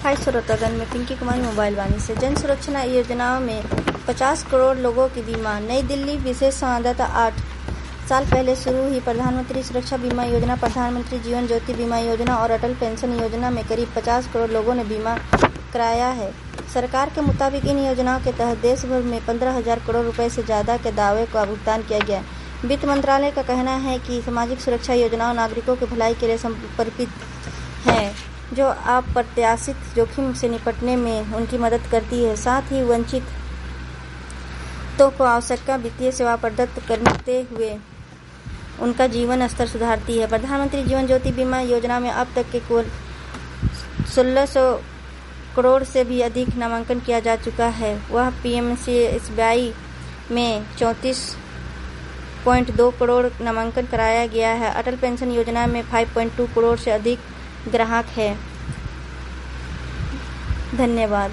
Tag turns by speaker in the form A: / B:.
A: हाय श्रोतागण, मैं पिंकी कुमारी मोबाइल वाणी से। जन सुरक्षा योजनाओं में 50 करोड़ लोगों की बीमा। नई दिल्ली विशेष संवाददाता। 8 साल पहले शुरू हुई प्रधानमंत्री सुरक्षा बीमा योजना, प्रधानमंत्री जीवन ज्योति बीमा योजना और अटल पेंशन योजना में करीब 50 करोड़ लोगों ने बीमा कराया है। सरकार के मुताबिक इन योजनाओं के तहत देश भर में 15,000 करोड़ रुपए से ज्यादा के दावे का भुगतान किया गया। वित्त मंत्रालय का कहना है कि सामाजिक सुरक्षा योजनाओं नागरिकों की भलाई के लिए समर्पित हैं, जो अप्रत्याशित जोखिम से निपटने में उनकी मदद करती है। साथ ही वंचितों को आवश्यक वित्तीय सेवा प्रदत्त करते हुए उनका जीवन स्तर सुधारती है। प्रधानमंत्री जीवन ज्योति बीमा योजना में अब तक के कुल 1600 करोड़ से भी अधिक नामांकन किया जा चुका है। वह पीएमजेएसवाई में 34.2 करोड़ नामांकन कराया गया है। अटल पेंशन योजना में 5.2 करोड़ से अधिक ग्राहक हैं। धन्यवाद।